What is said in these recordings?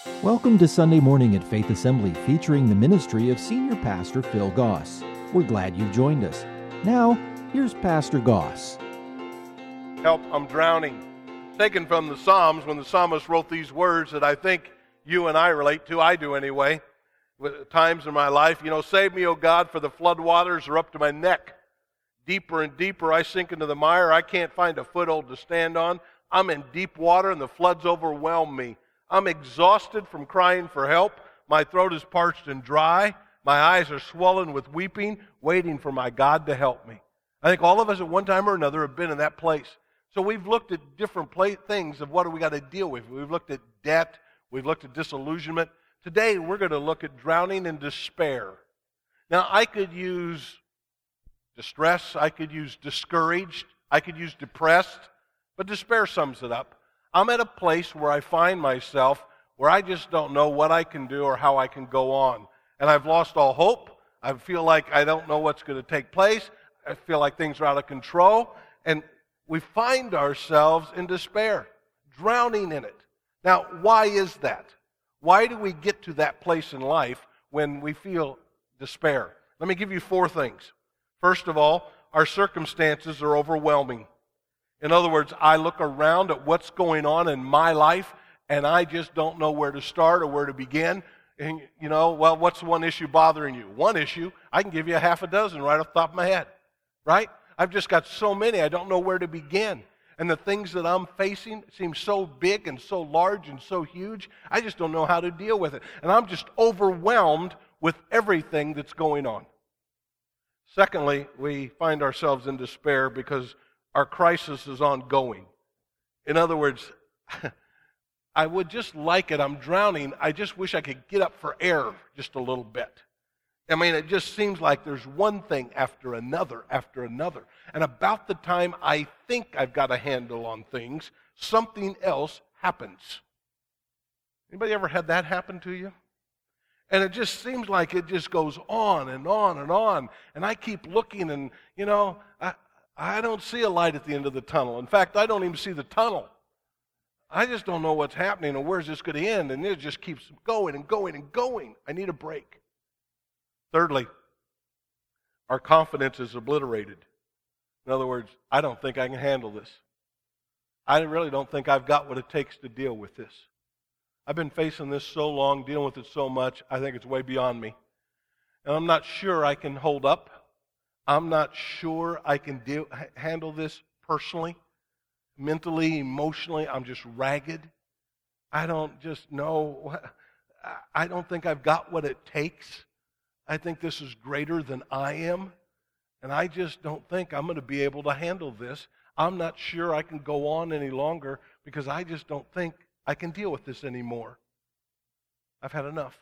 Welcome to Sunday Morning at Faith Assembly, featuring the ministry of Senior Pastor Phil Goss. We're glad you've joined us. Now, here's Pastor Goss. Help, I'm drowning. Taken from the Psalms, when the psalmist wrote these words that I think you and I relate to, I do anyway, with times in my life. Save me, O God, for the floodwaters are up to my neck. Deeper and deeper I sink into the mire. I can't find a foothold to stand on. I'm in deep water and the floods overwhelm me. I'm exhausted from crying for help. My throat is parched and dry. My eyes are swollen with weeping, waiting for my God to help me. I think all of us at one time or another have been in that place. So we've looked at different things of what do we got to deal with. We've looked at debt. We've looked at disillusionment. Today we're going to look at drowning in despair. Now I could use distress. I could use discouraged. I could use depressed. But despair sums it up. I'm at a place where I find myself where I just don't know what I can do or how I can go on. And I've lost all hope. I feel like I don't know what's going to take place. I feel like things are out of control. And we find ourselves in despair, drowning in it. Now, why is that? Why do we get to that place in life when we feel despair? Let me give you 4 things. First of all, our circumstances are overwhelming. In other words, I look around at what's going on in my life, and I just don't know where to start or where to begin. And, what's one issue bothering you? One issue, I can give you a half a dozen right off the top of my head, right? I've just got so many, I don't know where to begin. And the things that I'm facing seem so big and so large and so huge, I just don't know how to deal with it. And I'm just overwhelmed with everything that's going on. Secondly, we find ourselves in despair because our crisis is ongoing. In other words, I would just like it. I'm drowning. I just wish I could get up for air just a little bit. I mean, it just seems like there's one thing after another after another. And about the time I think I've got a handle on things, something else happens. Anybody ever had that happen to you? And it just seems like it just goes on and on and on. And I keep looking and, I don't see a light at the end of the tunnel. In fact, I don't even see the tunnel. I just don't know what's happening and where's this going to end. And it just keeps going and going and going. I need a break. Thirdly, our confidence is obliterated. In other words, I don't think I can handle this. I really don't think I've got what it takes to deal with this. I've been facing this so long, dealing with it so much, I think it's way beyond me. And I'm not sure I can hold up. I'm not sure I can handle this personally, mentally, emotionally. I'm just ragged. I don't just know. I don't think I've got what it takes. I think this is greater than I am. And I just don't think I'm going to be able to handle this. I'm not sure I can go on any longer because I just don't think I can deal with this anymore. I've had enough.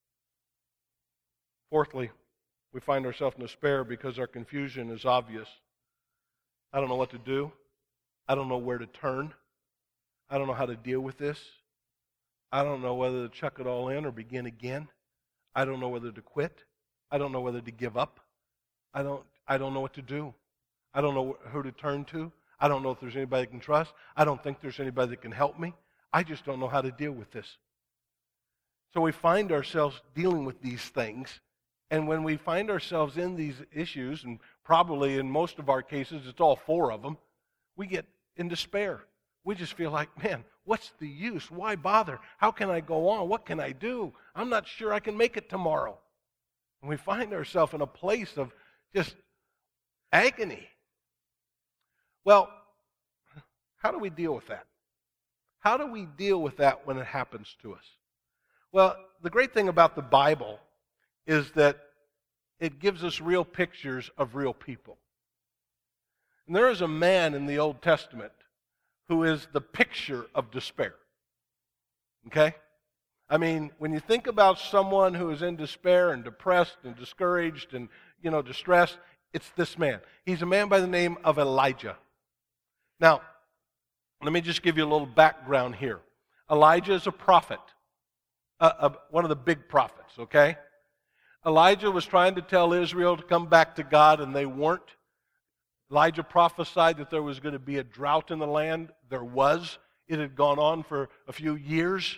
Fourthly, we find ourselves in despair because our confusion is obvious. I don't know what to do. I don't know where to turn. I don't know how to deal with this. I don't know whether to chuck it all in or begin again. I don't know whether to quit. I don't know whether to give up. I don't know what to do. I don't know who to turn to. I don't know if there's anybody I can trust. I don't think there's anybody that can help me. I just don't know how to deal with this. So we find ourselves dealing with these things. And when we find ourselves in these issues, and probably in most of our cases, it's all 4 of them, we get in despair. We just feel like, man, what's the use? Why bother? How can I go on? What can I do? I'm not sure I can make it tomorrow. And we find ourselves in a place of just agony. Well, how do we deal with that? How do we deal with that when it happens to us? Well, the great thing about the Bible is that it gives us real pictures of real people. And there is a man in the Old Testament who is the picture of despair. Okay? I mean, when you think about someone who is in despair and depressed and discouraged and, distressed, it's this man. He's a man by the name of Elijah. Now, let me just give you a little background here. Elijah is a prophet, one of the big prophets, okay? Elijah was trying to tell Israel to come back to God, and they weren't. Elijah prophesied that there was going to be a drought in the land. There was. It had gone on for a few years.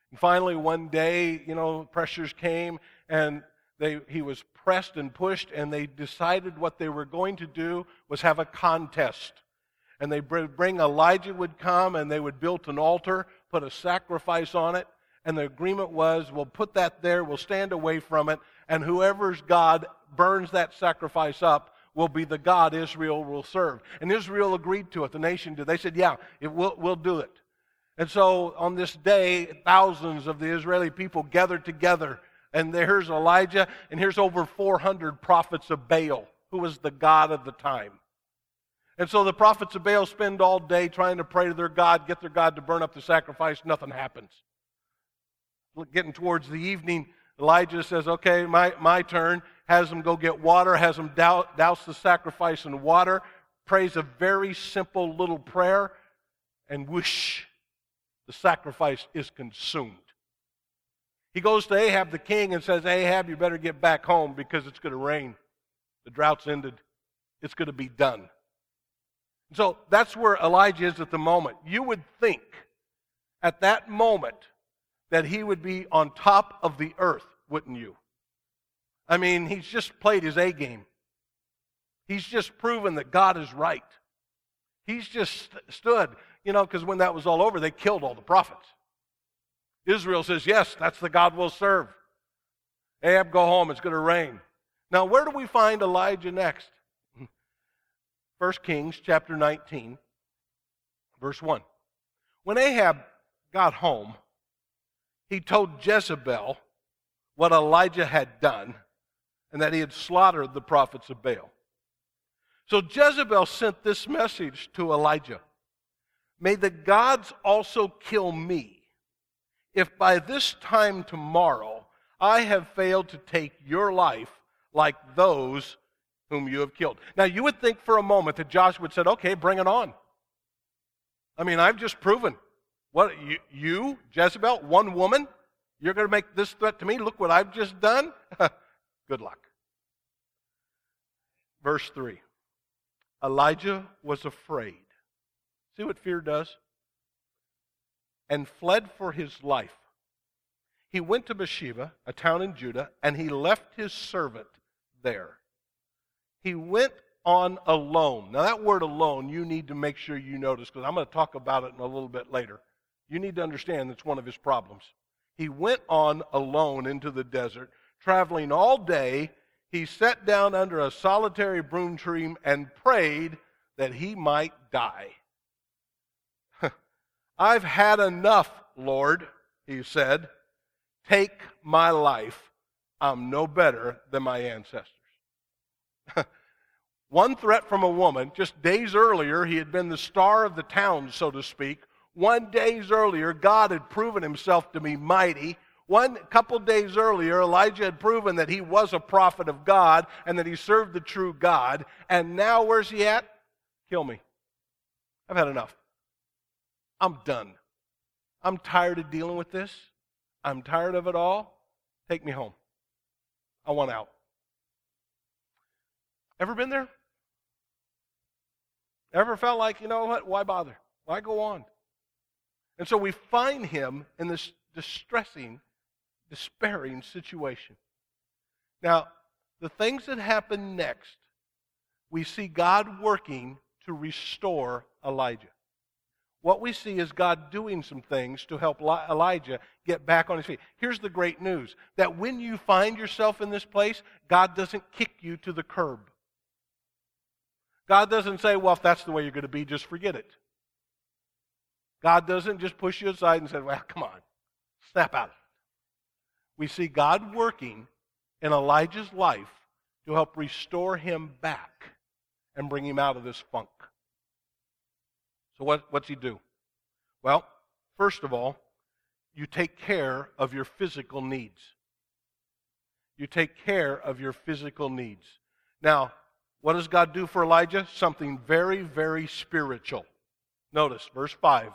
And finally, one day, pressures came, and he was pressed and pushed, and they decided what they were going to do was have a contest. And they bring Elijah would come, and they would build an altar, put a sacrifice on it, and the agreement was, we'll put that there, we'll stand away from it, and whoever's God burns that sacrifice up will be the God Israel will serve. And Israel agreed to it. The nation did. They said, yeah, we'll do it. And so on this day, thousands of the Israeli people gathered together, and here's Elijah, and here's over 400 prophets of Baal, who was the god of the time. And so the prophets of Baal spend all day trying to pray to their God, get their God to burn up the sacrifice. Nothing happens. Getting towards the evening, Elijah says, okay, my turn. Has them go get water, has them douse the sacrifice in water, prays a very simple little prayer, and whoosh, the sacrifice is consumed. He goes to Ahab the king and says, Ahab, you better get back home because it's going to rain. The drought's ended. It's going to be done. So that's where Elijah is at the moment. You would think at that moment that he would be on top of the earth, wouldn't you? I mean, he's just played his A game. He's just proven that God is right. He's just stood, because when that was all over, they killed all the prophets. Israel says, yes, that's the God we'll serve. Ahab, go home, it's going to rain. Now, where do we find Elijah next? 1 Kings chapter 19, verse 1. When Ahab got home, he told Jezebel what Elijah had done and that he had slaughtered the prophets of Baal. So Jezebel sent this message to Elijah. May the gods also kill me if by this time tomorrow I have failed to take your life like those whom you have killed. Now you would think for a moment that Joshua said, okay, bring it on. I mean, I've just proven. What, you, Jezebel, one woman, you're going to make this threat to me? Look what I've just done? Good luck. Verse 3. Elijah was afraid. See what fear does? And fled for his life. He went to Beersheba, a town in Judah, and he left his servant there. He went on alone. Now that word alone, you need to make sure you notice, because I'm going to talk about it in a little bit later. You need to understand that's one of his problems. He went on alone into the desert, traveling all day. He sat down under a solitary broom tree and prayed that he might die. I've had enough, Lord, he said. Take my life. I'm no better than my ancestors. One threat from a woman. Just days earlier, he had been the star of the town, so to speak. 1 day earlier, God had proven himself to be mighty. Couple days earlier, Elijah had proven that he was a prophet of God and that he served the true God. And now, where's he at? Kill me. I've had enough. I'm done. I'm tired of dealing with this. I'm tired of it all. Take me home. I want out. Ever been there? Ever felt like, you know what, why bother? Why go on? And so we find him in this distressing, despairing situation. Now, the things that happen next, we see God working to restore Elijah. What we see is God doing some things to help Elijah get back on his feet. Here's the great news, that when you find yourself in this place, God doesn't kick you to the curb. God doesn't say, well, if that's the way you're going to be, just forget it. God doesn't just push you aside and say, well, come on, snap out of it. We see God working in Elijah's life to help restore him back and bring him out of this funk. So what's he do? Well, first of all, you take care of your physical needs. You take care of your physical needs. Now, what does God do for Elijah? Something very, very spiritual. Notice, verse 5.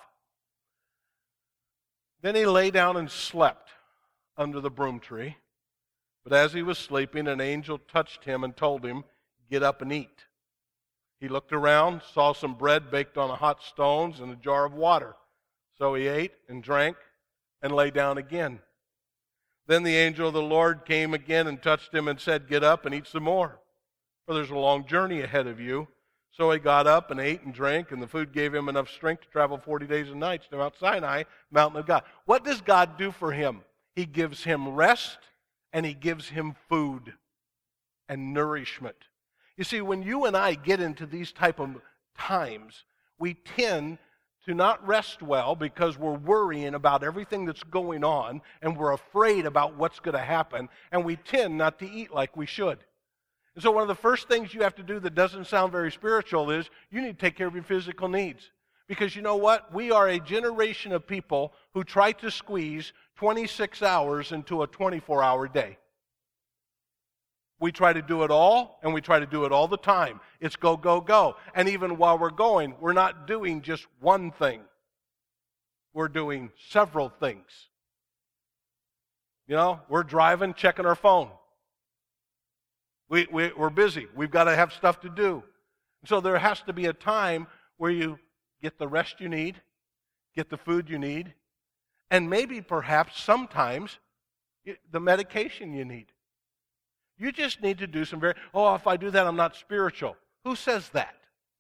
Then he lay down and slept under the broom tree. But as he was sleeping, an angel touched him and told him, get up and eat. He looked around, saw some bread baked on hot stones and a jar of water. So he ate and drank, and lay down again. Then the angel of the Lord came again and touched him and said, Get up and eat some more, for there's a long journey ahead of you. So he got up and ate and drank, and the food gave him enough strength to travel 40 days and nights to Mount Sinai, mountain of God. What does God do for him? He gives him rest, and he gives him food and nourishment. You see, when you and I get into these type of times, we tend to not rest well because we're worrying about everything that's going on, and we're afraid about what's going to happen, and we tend not to eat like we should. And so one of the first things you have to do that doesn't sound very spiritual is you need to take care of your physical needs. Because you know what? We are a generation of people who try to squeeze 26 hours into a 24-hour day. We try to do it all, and we try to do it all the time. It's go, go, go. And even while we're going, we're not doing just one thing. We're doing several things. You know, we're driving, checking our phone. We're busy. We've got to have stuff to do. So there has to be a time where you get the rest you need, get the food you need, and maybe perhaps sometimes the medication you need. You just need to do some if I do that, I'm not spiritual. Who says that?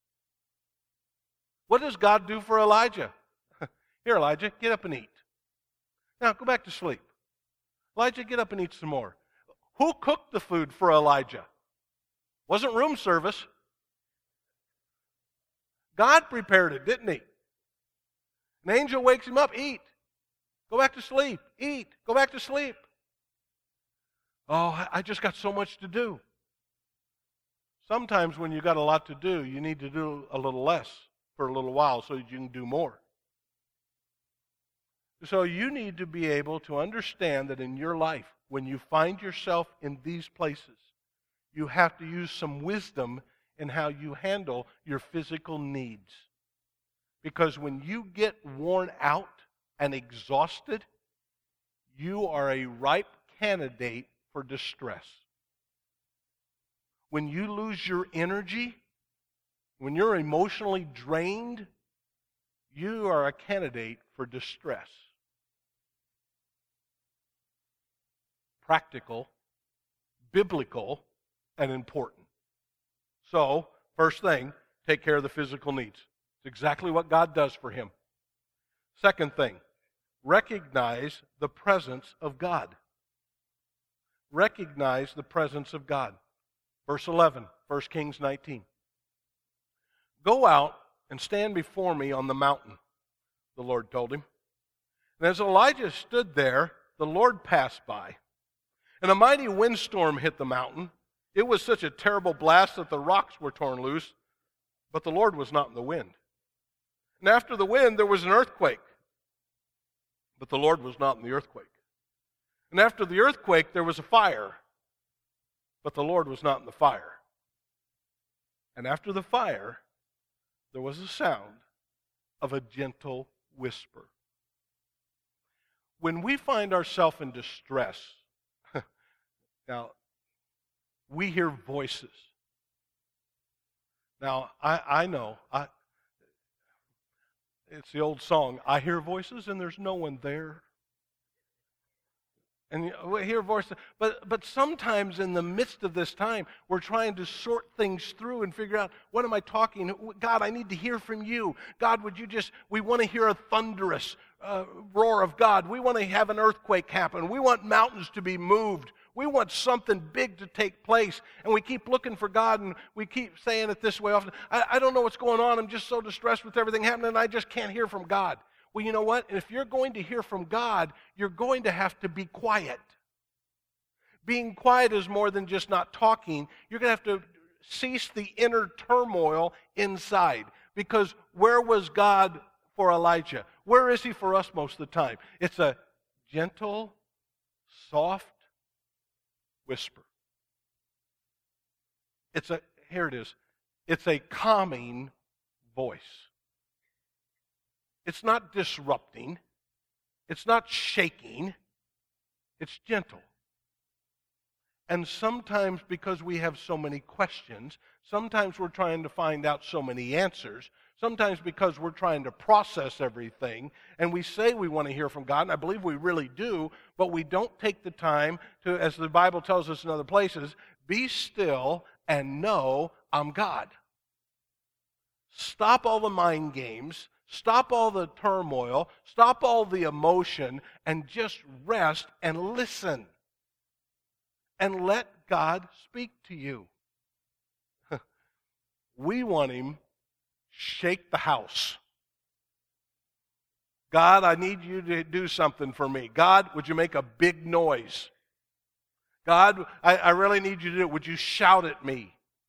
What does God do for Elijah? Here, Elijah, get up and eat. Now, go back to sleep. Elijah, get up and eat some more. Who cooked the food for Elijah? Wasn't room service. God prepared it, didn't he? An angel wakes him up, eat. Go back to sleep, eat. Go back to sleep. Oh, I just got so much to do. Sometimes when you got a lot to do, you need to do a little less for a little while so that you can do more. So you need to be able to understand that in your life, when you find yourself in these places, you have to use some wisdom in how you handle your physical needs. Because when you get worn out and exhausted, you are a ripe candidate for distress. When you lose your energy, when you're emotionally drained, you are a candidate for distress. Practical, biblical, and important. So, first thing, take care of the physical needs. It's exactly what God does for him. Second thing, recognize the presence of God. Recognize the presence of God. Verse 11, 1 Kings 19. Go out and stand before me on the mountain, the Lord told him. And as Elijah stood there, the Lord passed by. And a mighty windstorm hit the mountain. It was such a terrible blast that the rocks were torn loose, but the Lord was not in the wind. And after the wind, there was an earthquake, but the Lord was not in the earthquake. And after the earthquake, there was a fire, but the Lord was not in the fire. And after the fire, there was a sound of a gentle whisper. When we find ourselves in distress, now, we hear voices. Now, I know, it's the old song, I hear voices and there's no one there. And we hear voices, but sometimes in the midst of this time, we're trying to sort things through and figure out, what am I talking? God, I need to hear from you. God, we want to hear a thunderous roar of God. We want to have an earthquake happen. We want mountains to be moved. We want something big to take place, and we keep looking for God, and we keep saying it this way often. I don't know what's going on. I'm just so distressed with everything happening, and I just can't hear from God. Well, you know what? If you're going to hear from God, you're going to have to be quiet. Being quiet is more than just not talking. You're going to have to cease the inner turmoil inside. Because where was God for Elijah? Where is he for us most of the time? It's a gentle, soft whisper. Here it is. It's a calming voice. It's not disrupting. It's not shaking. It's gentle. And sometimes because we have so many questions, sometimes we're trying to find out so many answers, Sometimes because we're trying to process everything, and we say we want to hear from God, and I believe we really do, but we don't take the time to, as the Bible tells us in other places, be still and know I'm God. Stop all the mind games, stop all the turmoil, stop all the emotion, and just rest and listen. And let God speak to you. We want Him shake the house. God, I need you to do something for me. God, would you make a big noise? God, I really need you to do it. Would you shout at me?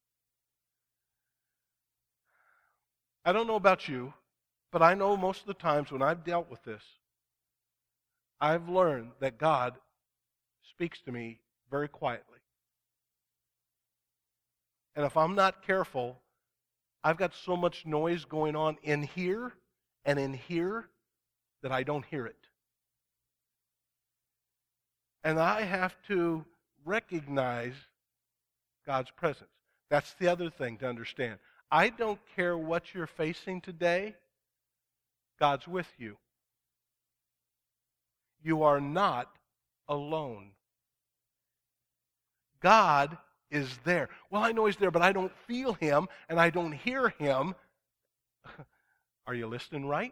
I don't know about you, but I know most of the times when I've dealt with this, I've learned that God speaks to me very quietly. And if I'm not careful, I've got so much noise going on in here and in here that I don't hear it. And I have to recognize God's presence. That's the other thing to understand. I don't care what you're facing today, God's with you. You are not alone. God is there. Well, I know He's there, but I don't feel Him and I don't hear Him. Are you listening right?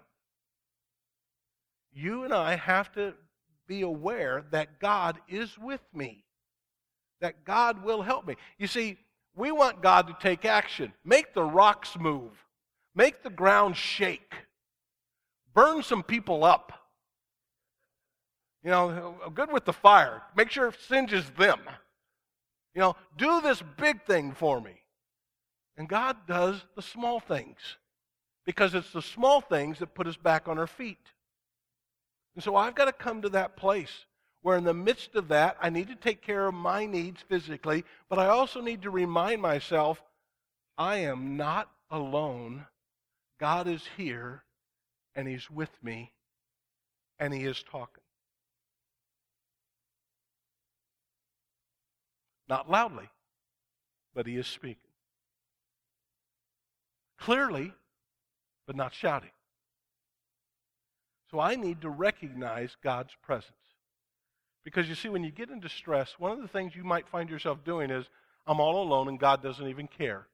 You and I have to be aware that God is with me, that God will help me. You see, we want God to take action. Make the rocks move. Make the ground shake. Burn some people up. You know, good with the fire. Make sure it singes them. You know, do this big thing for me. And God does the small things, because it's the small things that put us back on our feet. And so I've got to come to that place where in the midst of that, I need to take care of my needs physically, but I also need to remind myself, I am not alone. God is here, and He's with me, and He is talking. Not loudly, but He is speaking. Clearly, but not shouting. So I need to recognize God's presence. Because you see, when you get into stress, one of the things you might find yourself doing is, I'm all alone and God doesn't even care.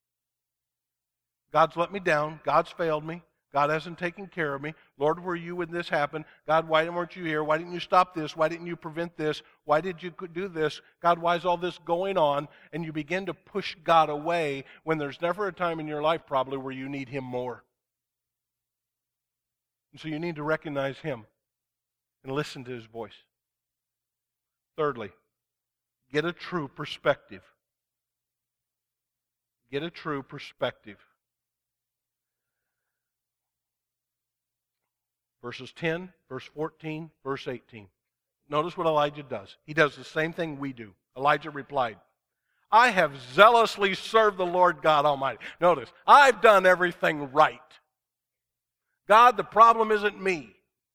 God's let me down. God's failed me. God hasn't taken care of me. Lord, were you when this happened? God, why weren't you here? Why didn't you stop this? Why didn't you prevent this? Why did you do this? God, why is all this going on? And you begin to push God away when there's never a time in your life probably where you need Him more. And so you need to recognize Him and listen to His voice. Thirdly, get a true perspective. Get a true perspective. Verses 10, verse 14, verse 18. Notice what Elijah does. He does the same thing we do. Elijah replied, I have zealously served the Lord God Almighty. Notice, I've done everything right. God, the problem isn't me.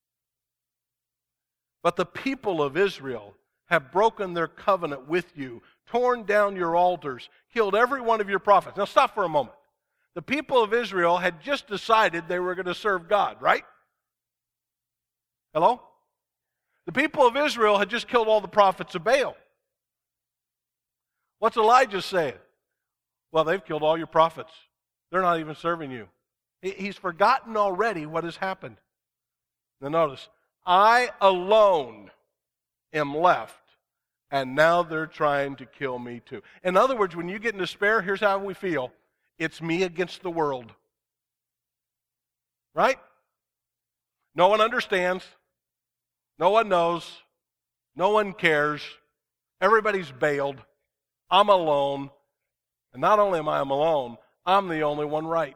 But the people of Israel have broken their covenant with you, torn down your altars, killed every one of your prophets. Now stop for a moment. The people of Israel had just decided they were going to serve God, right? Hello? The people of Israel had just killed all the prophets of Baal. What's Elijah saying? Well, they've killed all your prophets. They're not even serving you. He's forgotten already what has happened. Now notice, I alone am left, and now they're trying to kill me too. In other words, when you get in despair, here's how we feel. It's me against the world. Right? No one understands. No one knows. No one cares. Everybody's bailed. I'm alone. And not only am I alone, I'm the only one right.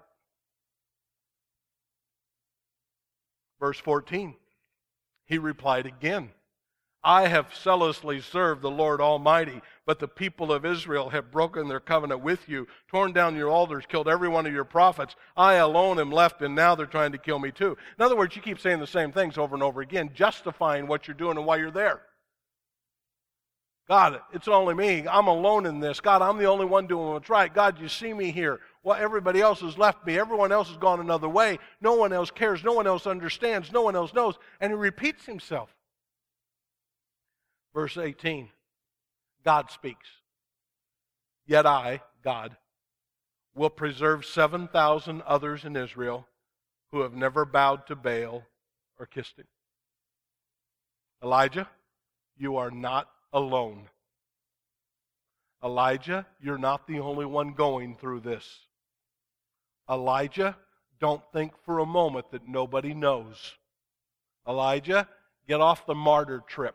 Verse 14, he replied again, I have zealously served the Lord Almighty, but the people of Israel have broken their covenant with you, torn down your altars, killed every one of your prophets. I alone am left, and now they're trying to kill me too. In other words, you keep saying the same things over and over again, justifying what you're doing and why you're there. God, it's only me. I'm alone in this. God, I'm the only one doing what's right. God, you see me here. Well, everybody else has left me. Everyone else has gone another way. No one else cares. No one else understands. No one else knows. And he repeats himself. Verse 18, God speaks. Yet I, God, will preserve 7,000 others in Israel who have never bowed to Baal or kissed him. Elijah, you are not alone. Elijah, you're not the only one going through this. Elijah, don't think for a moment that nobody knows. Elijah, get off the martyr trip.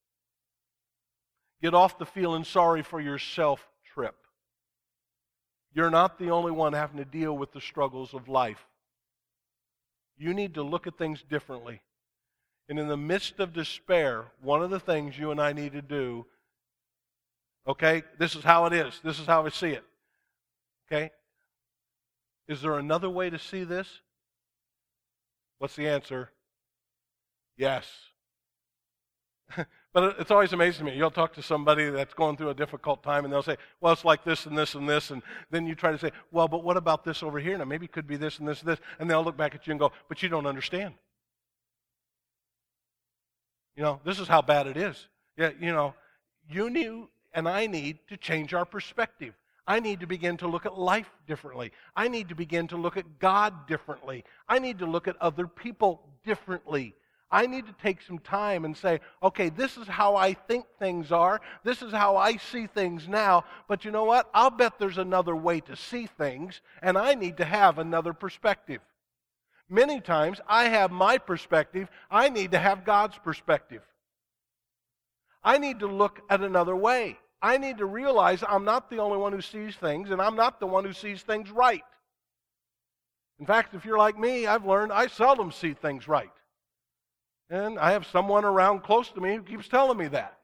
Get off the feeling sorry for yourself trip. You're not the only one having to deal with the struggles of life. You need to look at things differently. And in the midst of despair, one of the things you and I need to do, okay, this is how it is. This is how I see it. Okay? Is there another way to see this? What's the answer? Yes. But it's always amazing to me. You'll talk to somebody that's going through a difficult time, and they'll say, well, it's like this and this and this. And then you try to say, well, but what about this over here? Now, maybe it could be this and this and this. And they'll look back at you and go, but you don't understand. You know, this is how bad it is. Yeah, you know, you need and I need to change our perspective. I need to begin to look at life differently. I need to begin to look at God differently. I need to look at other people differently. I need to take some time and say, okay, this is how I think things are. This is how I see things now. But you know what? I'll bet there's another way to see things, and I need to have another perspective. Many times, I have my perspective. I need to have God's perspective. I need to look at another way. I need to realize I'm not the only one who sees things, and I'm not the one who sees things right. In fact, if you're like me, I've learned I seldom see things right. And I have someone around close to me who keeps telling me that.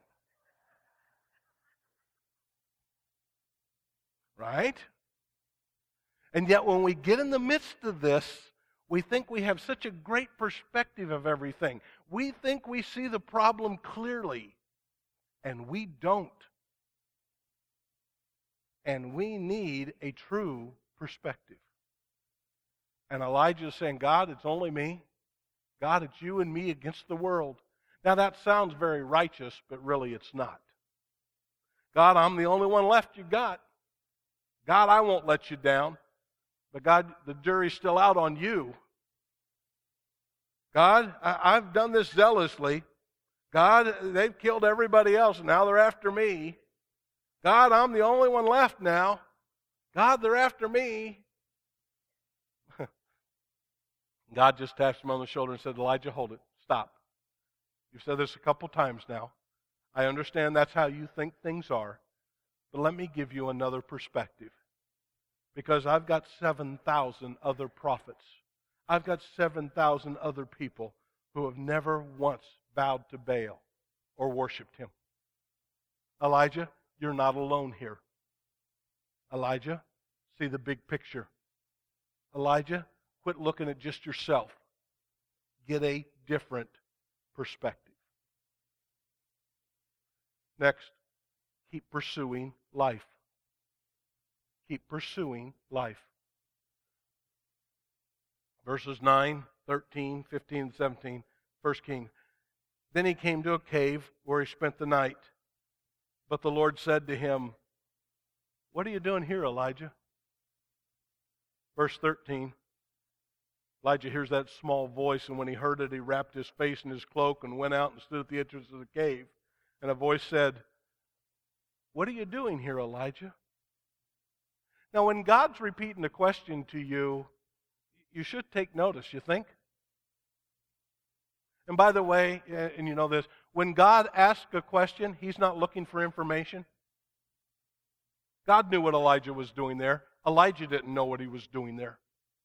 Right? And yet when we get in the midst of this, we think we have such a great perspective of everything. We think we see the problem clearly, and we don't. And we need a true perspective. And Elijah is saying, God, it's only me. God, it's you and me against the world. Now that sounds very righteous, but really it's not. God, I'm the only one left you got. God, I won't let you down. But God, the jury's still out on you. God, I've done this zealously. God, they've killed everybody else, and now they're after me. God, I'm the only one left now. God, they're after me. God just tapped him on the shoulder and said, Elijah, hold it. Stop. You've said this a couple times now. I understand that's how you think things are. But let me give you another perspective. Because I've got 7,000 other prophets. I've got 7,000 other people who have never once bowed to Baal or worshiped him. Elijah, you're not alone here. Elijah, see the big picture. Elijah, quit looking at just yourself. Get a different perspective. Next, keep pursuing life. Keep pursuing life. Verses 9, 13, 15, and 17, 1 Kings. Then he came to a cave where he spent the night. But the Lord said to him, what are you doing here, Elijah? Verse 13. Elijah hears that small voice, and when he heard it, he wrapped his face in his cloak and went out and stood at the entrance of the cave. And a voice said, what are you doing here, Elijah? Now, when God's repeating a question to you, you should take notice, you think? And by the way, and you know this, when God asks a question, he's not looking for information. God knew what Elijah was doing there. Elijah didn't know what he was doing there.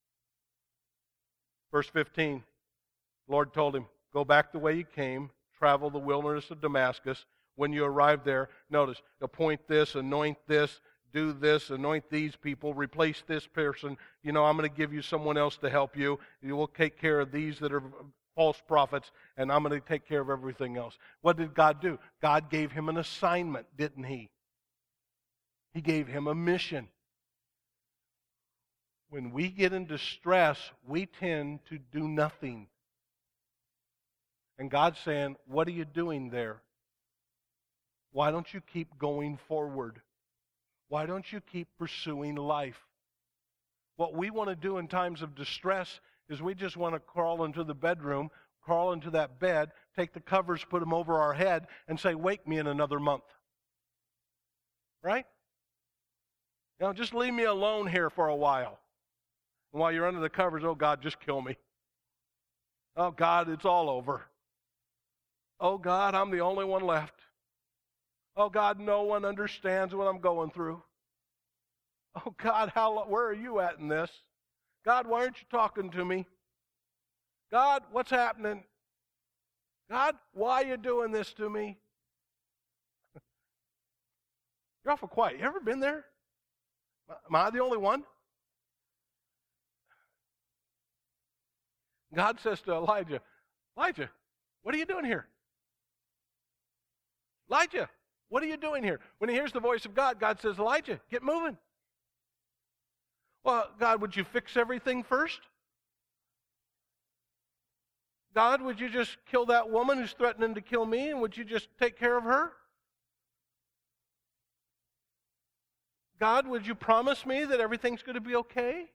Verse 15, the Lord told him, go back the way you came, travel the wilderness of Damascus. When you arrive there, notice, appoint this, anoint this, do this, anoint these people, replace this person. You know, I'm going to give you someone else to help you. You will take care of these that are false prophets, and I'm going to take care of everything else. What did God do? God gave him an assignment, didn't he? He gave him a mission. When we get into stress, we tend to do nothing. And God's saying, what are you doing there? Why don't you keep going forward? Why don't you keep pursuing life? What we want to do in times of distress is we just want to crawl into the bedroom, crawl into that bed, take the covers, put them over our head, and say, wake me in another month. Right? Just leave me alone here for a while. And while you're under the covers, oh God, just kill me. Oh God, it's all over. Oh God, I'm the only one left. Oh God, no one understands what I'm going through. Oh God, where are you at in this? God, why aren't you talking to me? God, what's happening? God, why are you doing this to me? You're awful quiet. You ever been there? Am I the only one? God says to Elijah, Elijah, what are you doing here? Elijah, what are you doing here? When he hears the voice of God, God says, Elijah, get moving. Well, God, would you fix everything first? God, would you just kill that woman who's threatening to kill me, and would you just take care of her? God, would you promise me that everything's going to be okay?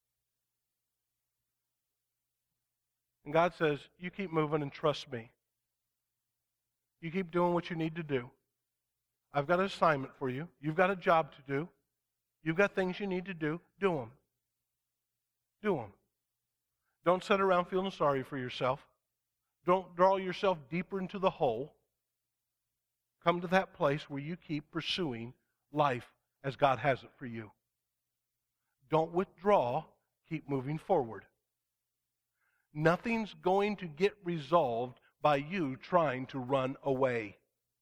And God says, you keep moving and trust me. You keep doing what you need to do. I've got an assignment for you. You've got a job to do. You've got things you need to do. Do them. Do them. Don't sit around feeling sorry for yourself. Don't draw yourself deeper into the hole. Come to that place where you keep pursuing life as God has it for you. Don't withdraw. Keep moving forward. Nothing's going to get resolved by you trying to run away.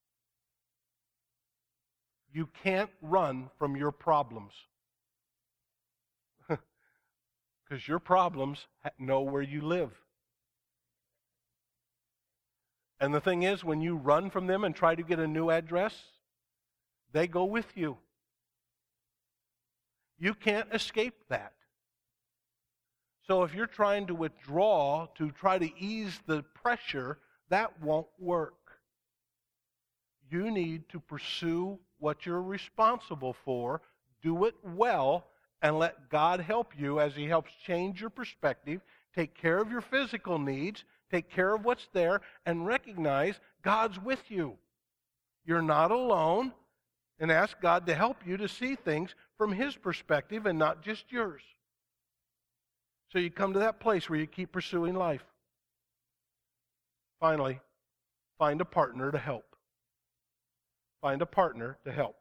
You can't run from your problems. Because your problems know where you live. And the thing is, when you run from them and try to get a new address, they go with you. You can't escape that. So if you're trying to withdraw to try to ease the pressure, that won't work. You need to pursue what you're responsible for, do it well, and let God help you as He helps change your perspective, take care of your physical needs, take care of what's there, and recognize God's with you. You're not alone, and ask God to help you to see things from His perspective and not just yours. So you come to that place where you keep pursuing life. Finally, find a partner to help. Find a partner to help.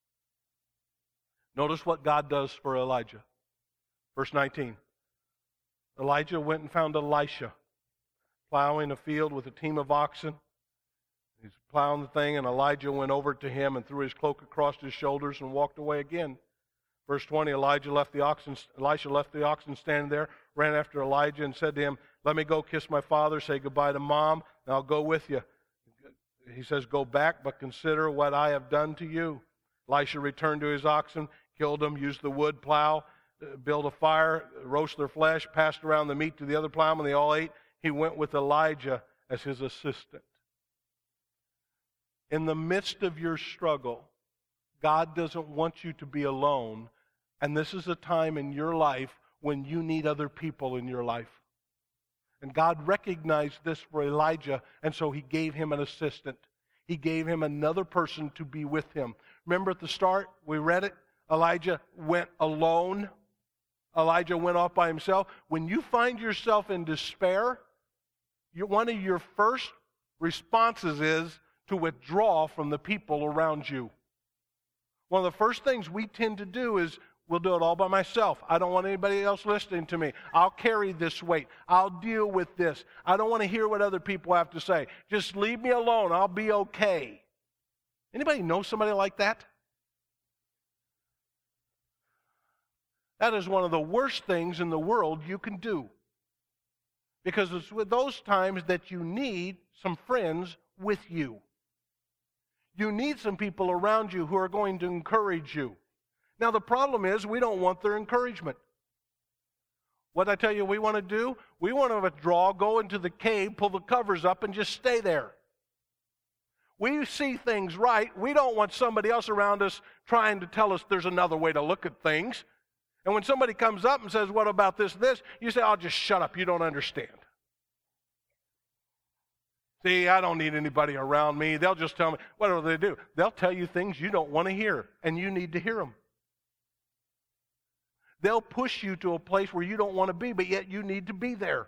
Notice what God does for Elijah. Verse 19. Elijah went and found Elisha plowing a field with a team of oxen. He's plowing the thing, and Elijah went over to him and threw his cloak across his shoulders and walked away again. Verse 20, Elisha left the oxen standing there, ran after Elijah and said to him, let me go kiss my father, say goodbye to Mom, and I'll go with you. He says, go back, but consider what I have done to you. Elisha returned to his oxen, killed them, used the wood plow, built a fire, roast their flesh, passed around the meat to the other plowmen. They all ate. He went with Elijah as his assistant. In the midst of your struggle, God doesn't want you to be alone, and this is a time in your life when you need other people in your life. And God recognized this for Elijah, and so He gave him an assistant. He gave him another person to be with him. Remember at the start, we read it, Elijah went alone. Elijah went off by himself. When you find yourself in despair, one of your first responses is to withdraw from the people around you. One of the first things we tend to do is, we'll do it all by myself. I don't want anybody else listening to me. I'll carry this weight. I'll deal with this. I don't want to hear what other people have to say. Just leave me alone. I'll be okay. Anybody know somebody like that? That is one of the worst things in the world you can do. Because it's with those times that you need some friends with you. You need some people around you who are going to encourage you. Now, the problem is we don't want their encouragement. What I tell you we want to do? We want to withdraw, go into the cave, pull the covers up, and just stay there. We see things right. We don't want somebody else around us trying to tell us there's another way to look at things. And when somebody comes up and says, what about this, you say, oh, just shut up. You don't understand. See, I don't need anybody around me. They'll just tell me. What do they do? They'll tell you things you don't want to hear, and you need to hear them. They'll push you to a place where you don't want to be, but yet you need to be there.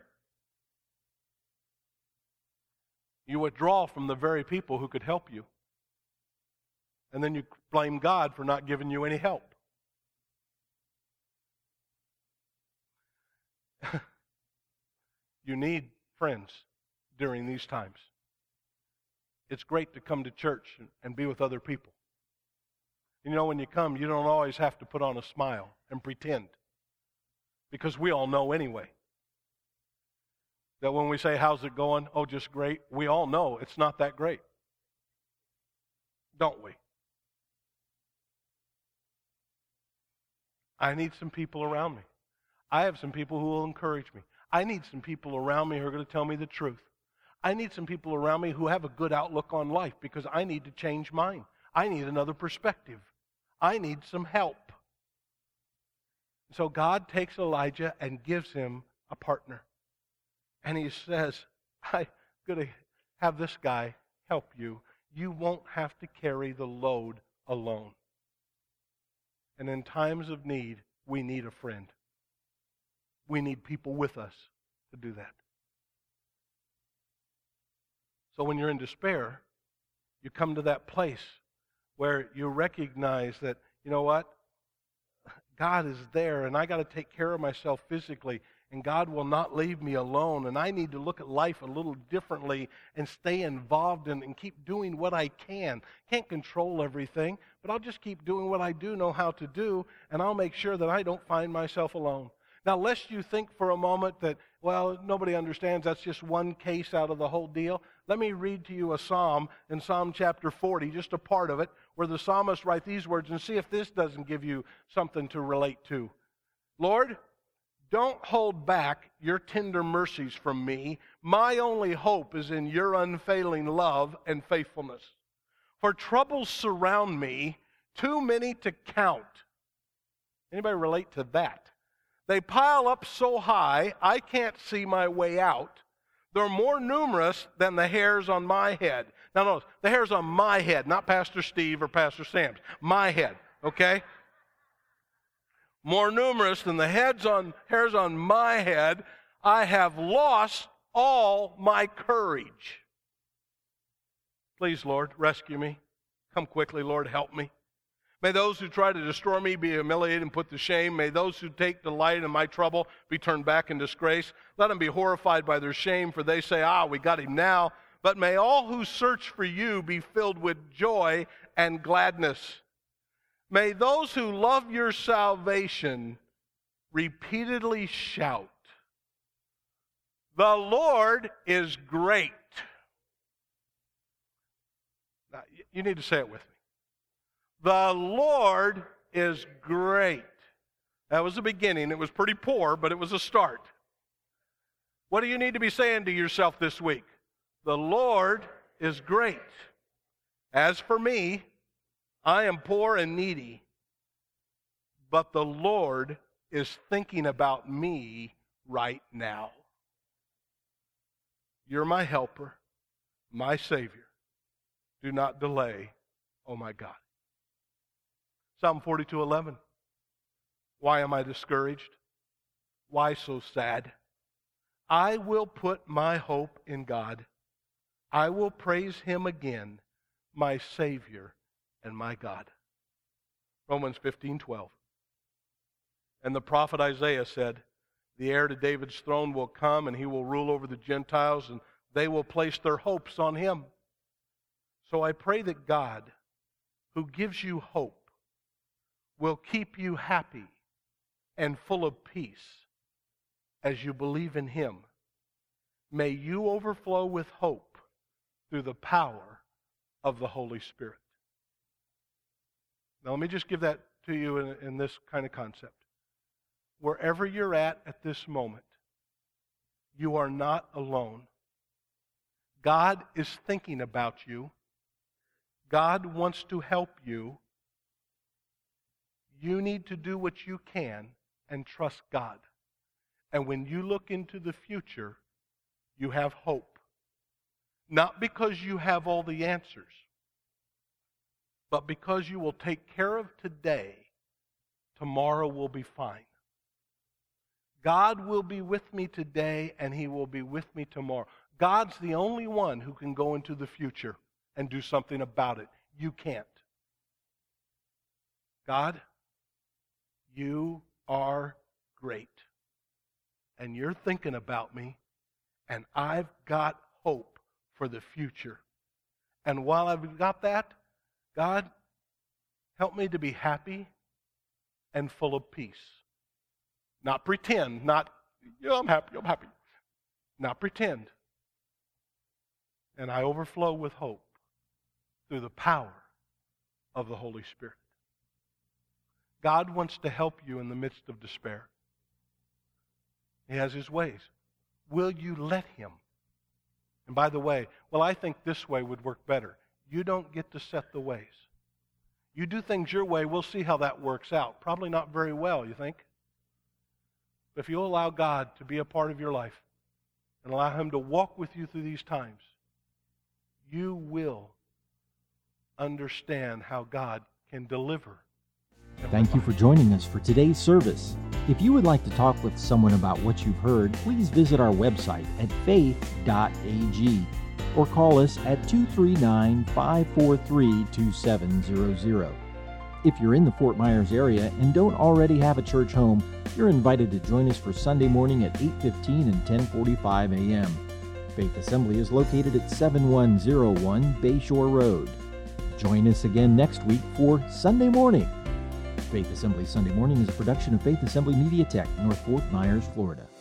You withdraw from the very people who could help you. And then you blame God for not giving you any help. You need friends during these times. It's great to come to church and be with other people. You know, when you come, you don't always have to put on a smile and pretend. Because we all know anyway. That when we say, how's it going? Oh, just great. We all know it's not that great. Don't we? I need some people around me. I have some people who will encourage me. I need some people around me who are going to tell me the truth. I need some people around me who have a good outlook on life because I need to change mine. I need another perspective. I need some help. So God takes Elijah and gives him a partner. And he says, I'm going to have this guy help you. You won't have to carry the load alone. And in times of need, we need a friend. We need people with us to do that. So when you're in despair, you come to that place where you recognize that, you know what? God is there, and I got to take care of myself physically, and God will not leave me alone, and I need to look at life a little differently and stay involved and keep doing what I can. Can't control everything, but I'll just keep doing what I do know how to do, and I'll make sure that I don't find myself alone. Now, lest you think for a moment that, well, nobody understands, that's just one case out of the whole deal. Let me read to you a psalm in Psalm chapter 40, just a part of it, where the psalmist writes these words, and see if this doesn't give you something to relate to. Lord, don't hold back your tender mercies from me. My only hope is in your unfailing love and faithfulness. For troubles surround me, too many to count. Anybody relate to that? They pile up so high, I can't see my way out. They're more numerous than the hairs on my head. Now notice, the hairs on my head, not Pastor Steve or Pastor Sam's. My head, okay? More numerous than the hairs on my head. I have lost all my courage. Please, Lord, rescue me. Come quickly, Lord, help me. May those who try to destroy me be humiliated and put to shame. May those who take delight in my trouble be turned back in disgrace. Let them be horrified by their shame, for they say, we got him now. But may all who search for you be filled with joy and gladness. May those who love your salvation repeatedly shout, the Lord is great. Now, you need to say it with me. The Lord is great. That was the beginning. It was pretty poor, but it was a start. What do you need to be saying to yourself this week? The Lord is great. As for me, I am poor and needy, but the Lord is thinking about me right now. You're my helper, my Savior. Do not delay, oh my God. Psalm 42:11. Why am I discouraged? Why so sad? I will put my hope in God. I will praise him again, my Savior and my God. Romans 15:12. And the prophet Isaiah said, the heir to David's throne will come, and he will rule over the Gentiles, and they will place their hopes on him. So I pray that God, who gives you hope, will keep you happy and full of peace as you believe in him May you overflow with hope through the power of the Holy Spirit. Now, let me just give that to you in this kind of concept. Wherever you're at this moment, you are not alone. God is thinking about you. God wants to help you. You need to do what you can and trust God. And when you look into the future, you have hope. Not because you have all the answers, but because you will take care of today, tomorrow will be fine. God will be with me today, and He will be with me tomorrow. God's the only one who can go into the future and do something about it. You can't. God, you are great. And you're thinking about me, and I've got hope for the future. And while I've got that, God, help me to be happy and full of peace. Not pretend, not, I'm happy. Not pretend. And I overflow with hope through the power of the Holy Spirit. God wants to help you in the midst of despair. He has His ways. Will you let Him? And by the way, I think this way would work better. You don't get to set the ways. You do things your way, we'll see how that works out. Probably not very well, you think? But if you allow God to be a part of your life and allow Him to walk with you through these times, you will understand how God can deliver. Thank you for joining us for today's service. If you would like to talk with someone about what you've heard, please visit our website at faith.ag or call us at 239-543-2700. If you're in the Fort Myers area and don't already have a church home, you're invited to join us for Sunday morning at 8:15 and 10:45 a.m. Faith Assembly is located at 7101 Bayshore Road. Join us again next week for Sunday Morning. Faith Assembly Sunday Morning is a production of Faith Assembly Media Tech, North Fort Myers, Florida.